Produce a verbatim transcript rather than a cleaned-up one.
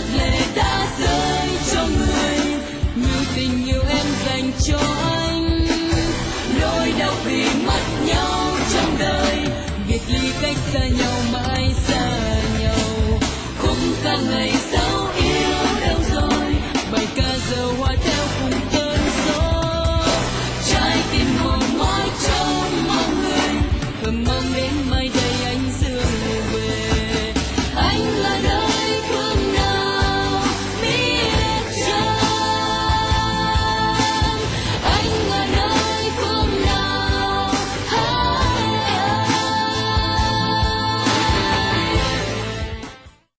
giọt lệ đã rơi cho người như tình yêu em dành cho